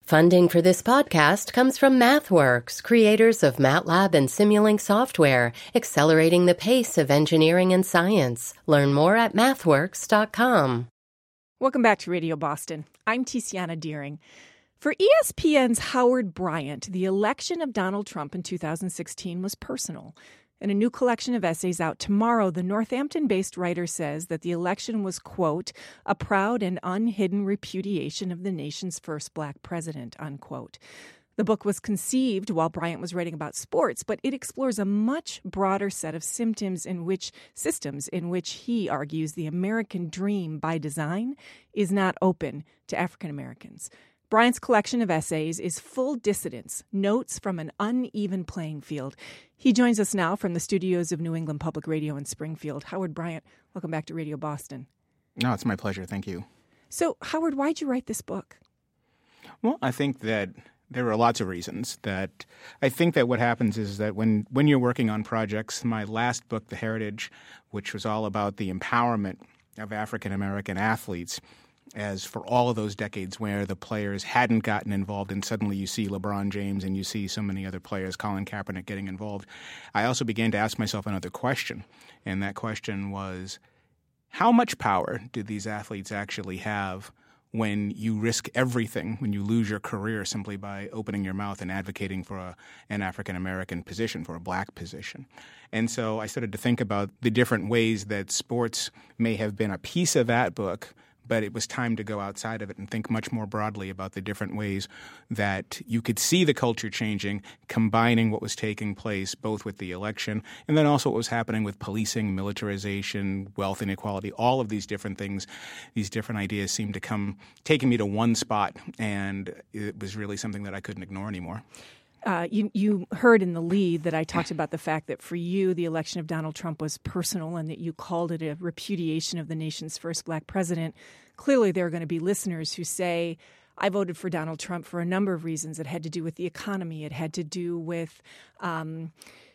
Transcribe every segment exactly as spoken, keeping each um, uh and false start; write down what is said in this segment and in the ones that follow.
Funding for this podcast comes from MathWorks, creators of MATLAB and Simulink software, accelerating the pace of engineering and science. Learn more at mathworks dot com. Welcome back to Radio Boston. I'm Tiziana Deering. For E S P N's Howard Bryant, the election of Donald Trump in two thousand sixteen was personal. In a new collection of essays out tomorrow, the Northampton-based writer says that the election was, quote, a proud and unhidden repudiation of the nation's first black president, unquote. The book was conceived while Bryant was writing about sports, but it explores a much broader set of symptoms in which systems in which he argues the American dream by design is not open to African Americans. Bryant's collection of essays is Full Dissidence, Notes from an Uneven Playing Field. He joins us now from the studios of New England Public Radio in Springfield. Howard Bryant, welcome back to Radio Boston. No, it's my pleasure. Thank you. So, Howard, why'd you write this book? Well, I think that there are lots of reasons. That I think that what happens is that when, when you're working on projects, my last book, The Heritage, which was all about the empowerment of African American athletes, as for all of those decades where the players hadn't gotten involved, and suddenly you see LeBron James and you see so many other players, Colin Kaepernick, getting involved, I also began to ask myself another question. And that question was, how much power do these athletes actually have when you risk everything, when you lose your career simply by opening your mouth and advocating for a, an African-American position, for a black position? And so I started to think about the different ways that sports may have been a piece of that book, but it was time to go outside of it and think much more broadly about the different ways that you could see the culture changing, combining what was taking place both with the election and then also what was happening with policing, militarization, wealth inequality, all of these different things. These different ideas seemed to come taking me to one spot, and it was really something that I couldn't ignore anymore. Uh, you, you heard in the lead that I talked about the fact that for you, the election of Donald Trump was personal and that you called it a repudiation of the nation's first black president. Clearly, there are going to be listeners who say, I voted for Donald Trump for a number of reasons. It had to do with the economy. It had to do with um,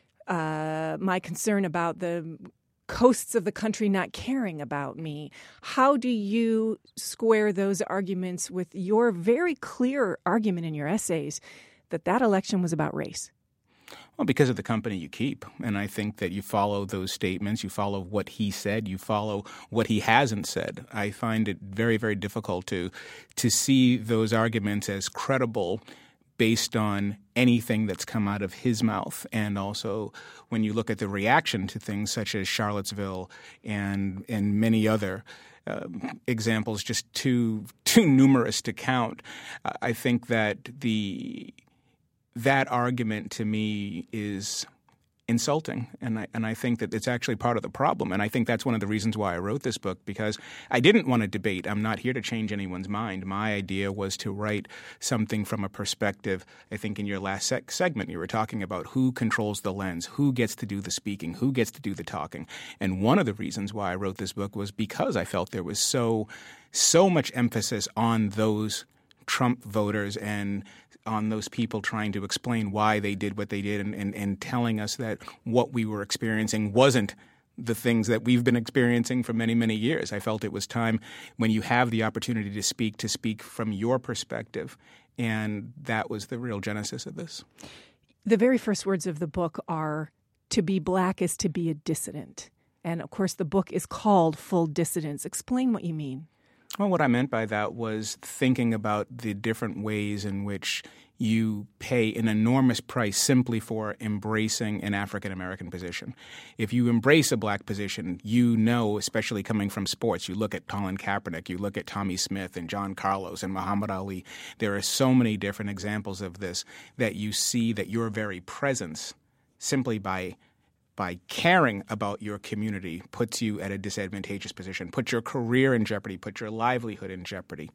uh, my concern about the coasts of the country not caring about me. How do you square those arguments with your very clear argument in your essays that that election was about race? Well, because of the company you keep. And I think that you follow those statements, you follow what he said, you follow what he hasn't said. I find it very, very difficult to to see those arguments as credible based on anything that's come out of his mouth. And also when you look at the reaction to things such as Charlottesville and and many other Um, examples, just too too numerous to count. Uh, I think that the that argument to me is insulting, and I and I think that it's actually part of the problem. And I think that's one of the reasons why I wrote this book, because I didn't want to debate. I'm not here to change anyone's mind. My idea was to write something from a perspective. I think in your last sec- segment you were talking about who controls the lens, who gets to do the speaking, who gets to do the talking. And one of the reasons why I wrote this book was because I felt there was so so much emphasis on those Trump voters and on those people trying to explain why they did what they did and, and, and telling us that what we were experiencing wasn't the things that we've been experiencing for many, many years. I felt it was time, when you have the opportunity to speak, to speak from your perspective. And that was the real genesis of this. The very first words of the book are, to be black is to be a dissident. And, of course, the book is called Full Dissidence. Explain what you mean. Well, what I meant by that was thinking about the different ways in which you pay an enormous price simply for embracing an African-American position. If you embrace a black position, you know, especially coming from sports, you look at Colin Kaepernick, you look at Tommy Smith and John Carlos and Muhammad Ali. There are so many different examples of this that you see that your very presence, simply by by caring about your community, puts you at a disadvantageous position, put your career in jeopardy, put your livelihood in jeopardy.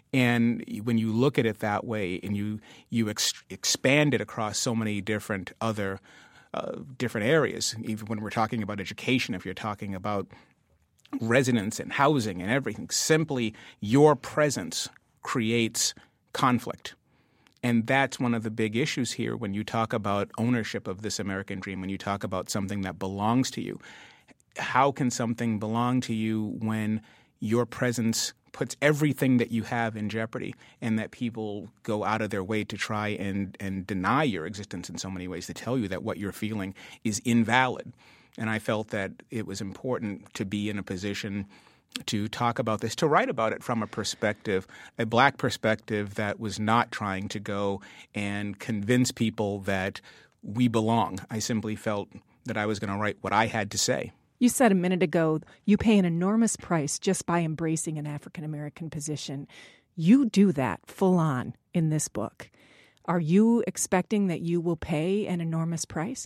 And when you look at it that way and you you ex- expand it across so many different other uh, different areas, even when we're talking about education, if you're talking about residence and housing and everything, simply your presence creates conflict. And that's one of the big issues here when you talk about ownership of this American dream, when you talk about something that belongs to you. How can something belong to you when your presence puts everything that you have in jeopardy, and that people go out of their way to try and, and deny your existence in so many ways, to tell you that what you're feeling is invalid. And I felt that it was important to be in a position to talk about this, to write about it from a perspective, a black perspective that was not trying to go and convince people that we belong. I simply felt that I was going to write what I had to say. You said a minute ago you pay an enormous price just by embracing an African-American position. You do that full on in this book. Are you expecting that you will pay an enormous price?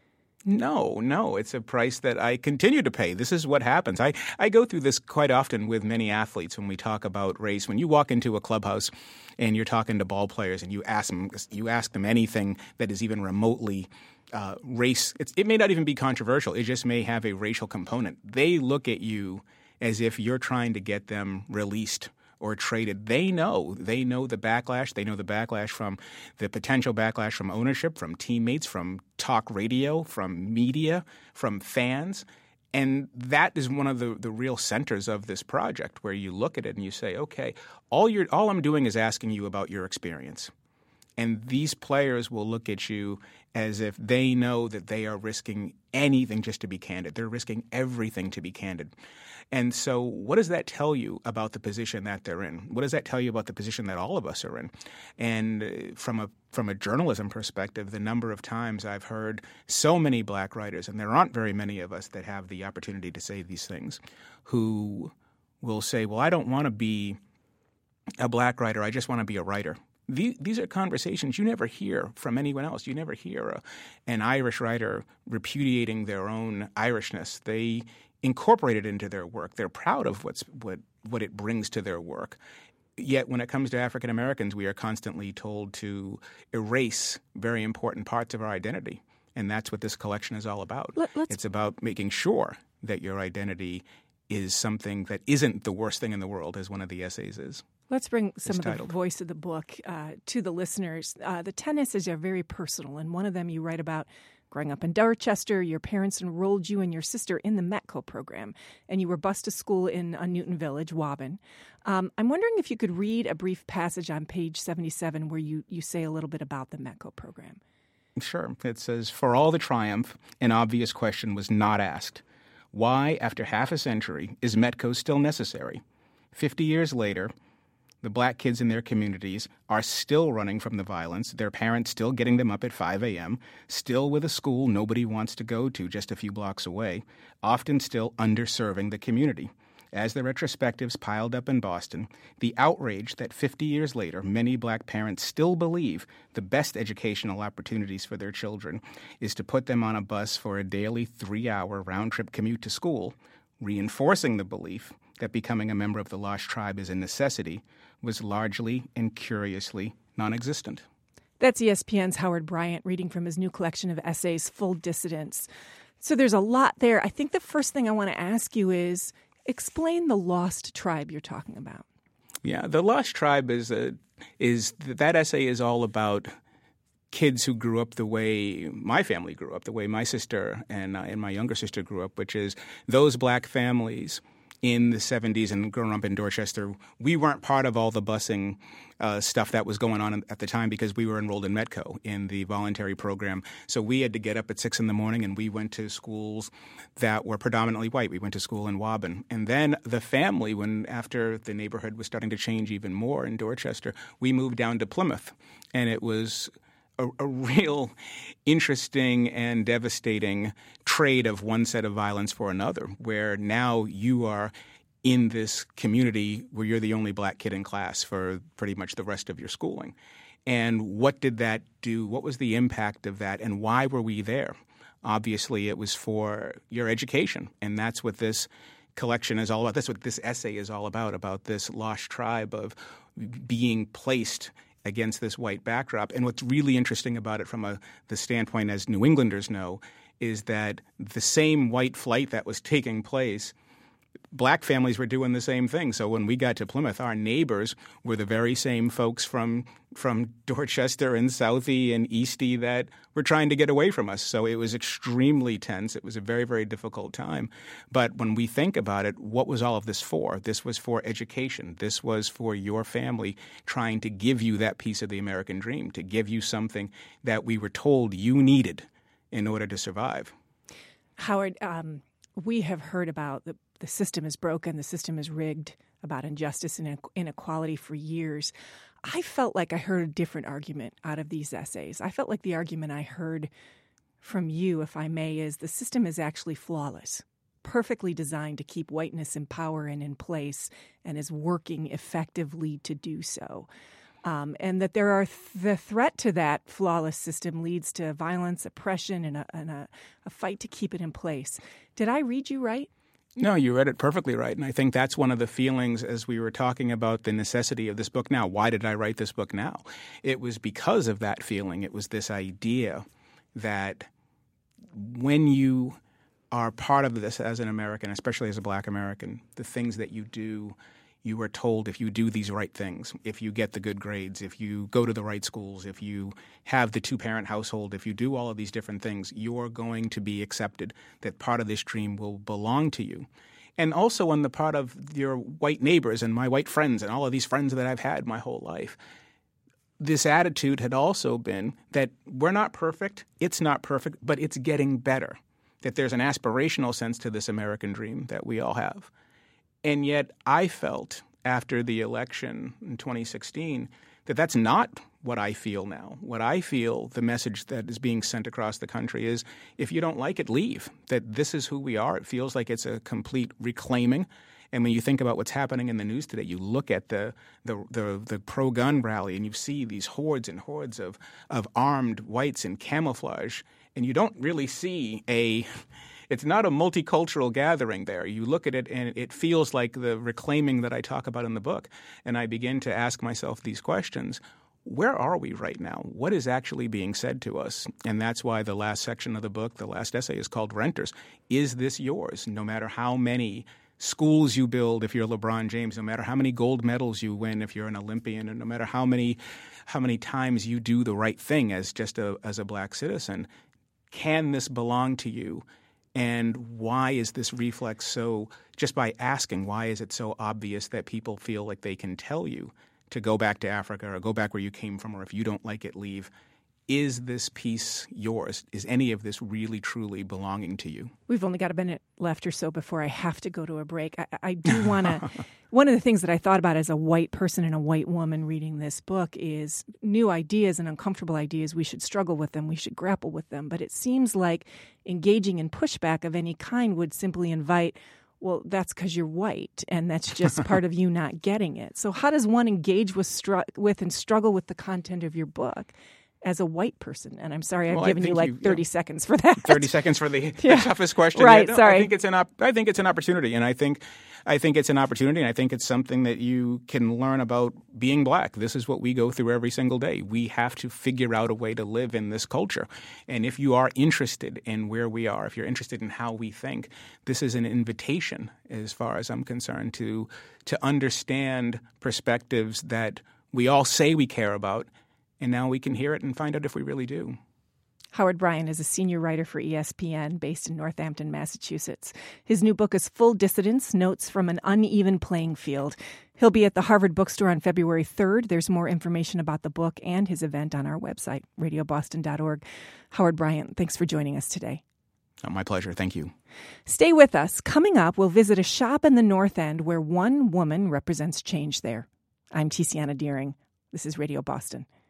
No, no. It's a price that I continue to pay. This is what happens. I, I go through this quite often with many athletes when we talk about race. When you walk into a clubhouse and you're talking to ball players and you ask them, you ask them anything that is even remotely uh, race, it's, it may not even be controversial. It just may have a racial component. They look at you as if you're trying to get them released or traded. They know. They know the backlash. They know the backlash from the potential backlash from ownership, from teammates, from talk radio, from media, from fans. And that is one of the, the real centers of this project, where you look at it and you say, okay, all you're all I'm doing is asking you about your experience. And these players will look at you as if they know that they are risking anything just to be candid. They're risking everything to be candid. And so what does that tell you about the position that they're in? What does that tell you about the position that all of us are in? And from a from a journalism perspective, the number of times I've heard so many black writers, and there aren't very many of us that have the opportunity to say these things, who will say, well, I don't want to be a black writer. I just want to be a writer. These are conversations you never hear from anyone else. You never hear a, an Irish writer repudiating their own Irishness. They incorporate it into their work. They're proud of what's what what it brings to their work. Yet when it comes to African Americans, we are constantly told to erase very important parts of our identity. And that's what this collection is all about. Let, it's about making sure that your identity is something that isn't the worst thing in the world, as one of the essays is. Let's bring some it's of titled. the voice of the book uh, to the listeners. Uh, the ten essays are very personal, and one of them you write about growing up in Dorchester. Your parents enrolled you and your sister in the METCO program, and you were bused to school in uh, Newton Village, Waban. Um, I'm wondering if you could read a brief passage on page seventy-seven where you, you say a little bit about the METCO program. Sure. It says, for all the triumph, an obvious question was not asked. Why, after half a century, is METCO still necessary? Fifty years later, the black kids in their communities are still running from the violence, their parents still getting them up at five a.m., still with a school nobody wants to go to just a few blocks away, often still underserving the community. As the retrospectives piled up in Boston, the outrage that fifty years later many black parents still believe the best educational opportunities for their children is to put them on a bus for a daily three-hour round-trip commute to school, reinforcing the belief that becoming a member of the Lost Tribe is a necessity, was largely and curiously non-existent. That's E S P N's Howard Bryant reading from his new collection of essays, Full Dissidence. So there's a lot there. I think the first thing I want to ask you is, explain the Lost Tribe you're talking about. Yeah, the Lost Tribe is a, is that essay is all about kids who grew up the way my family grew up, the way my sister and uh, and my younger sister grew up, which is those black families in the seventies and growing up in Dorchester. We weren't part of all the busing uh, stuff that was going on at the time because we were enrolled in METCO, in the voluntary program. So we had to get up at six in the morning, and we went to schools that were predominantly white. We went to school in Waban. And then the family, when after the neighborhood was starting to change even more in Dorchester, we moved down to Plymouth. And it was A, a real interesting and devastating trade of one set of violence for another, where now you are in this community where you're the only black kid in class for pretty much the rest of your schooling. And what did that do? What was the impact of that? And why were we there? Obviously, it was for your education. And that's what this collection is all about. That's what this essay is all about, about this lost tribe of being placed against this white backdrop. And what's really interesting about it from a, the standpoint, as New Englanders know, is that the same white flight that was taking place black families were doing the same thing. So when we got to Plymouth, our neighbors were the very same folks from from Dorchester and Southie and Eastie that were trying to get away from us. So it was extremely tense. It was a very, very difficult time. But when we think about it, what was all of this for? This was for education. This was for your family trying to give you that piece of the American dream, to give you something that we were told you needed in order to survive. Howard, um, we have heard about the, the system is broken, the system is rigged, about injustice and inequality for years. I felt like I heard a different argument out of these essays. I felt like the argument I heard from you, if I may, is the system is actually flawless, perfectly designed to keep whiteness in power and in place, and is working effectively to do so. Um, and that there are th- the threat to that flawless system leads to violence, oppression, and, a, and a, a fight to keep it in place. Did I read you right? No, you read it perfectly right. And I think that's one of the feelings as we were talking about the necessity of this book now. Why did I write this book now? It was because of that feeling. It was this idea that when you are part of this as an American, especially as a black American, the things that you do, you are told if you do these right things, if you get the good grades, if you go to the right schools, if you have the two-parent household, if you do all of these different things, you're going to be accepted, that part of this dream will belong to you. And also on the part of your white neighbors and my white friends and all of these friends that I've had my whole life, this attitude had also been that we're not perfect, it's not perfect, but it's getting better, that there's an aspirational sense to this American dream that we all have. And yet I felt after the election in twenty sixteen that that's not what I feel now. What I feel, the message that is being sent across the country is if you don't like it, leave, that this is who we are. It feels like it's a complete reclaiming. And when you think about what's happening in the news today, you look at the the, the, the pro-gun rally and you see these hordes and hordes of, of armed whites in camouflage, and you don't really see a – it's not a multicultural gathering there. You look at it and it feels like the reclaiming that I talk about in the book. And I begin to ask myself these questions. Where are we right now? What is actually being said to us? And that's why the last section of the book, the last essay, is called Renters. Is this yours? No matter how many schools you build if you're LeBron James, no matter how many gold medals you win if you're an Olympian, and no matter how many how many times you do the right thing as just a as a black citizen, can this belong to you? And why is this reflex so, just by asking, why is it so obvious that people feel like they can tell you to go back to Africa or go back where you came from, or if you don't like it, leave? Is this piece yours? Is any of this really, truly belonging to you? We've only got a minute left or so before I have to go to a break. I, I do want to – one of the things that I thought about as a white person and a white woman reading this book is new ideas and uncomfortable ideas. We should struggle with them. We should grapple with them. But it seems like engaging in pushback of any kind would simply invite – well, that's because you're white, and that's just part of you not getting it. So how does one engage with, str- with and struggle with the content of your book as a white person? And I'm sorry I've well, given you like you, thirty yeah. seconds for that. thirty seconds for the, yeah. the toughest question. Right, yeah, no, sorry. I think it's an op- I think it's an opportunity, and I think I think it's an opportunity, and I think it's something that you can learn about being black. This is what we go through every single day. We have to figure out a way to live in this culture. And if you are interested in where we are, if you're interested in how we think, this is an invitation, as far as I'm concerned, to to understand perspectives that we all say we care about. And now we can hear it and find out if we really do. Howard Bryant is a senior writer for E S P N based in Northampton, Massachusetts. His new book is Full Dissidence, Notes from an Uneven Playing Field. He'll be at the Harvard Bookstore on February third. There's more information about the book and his event on our website, radio boston dot org. Howard Bryant, thanks for joining us today. Oh, my pleasure. Thank you. Stay with us. Coming up, we'll visit a shop in the North End where one woman represents change there. I'm Tiziana Deering. This is Radio Boston.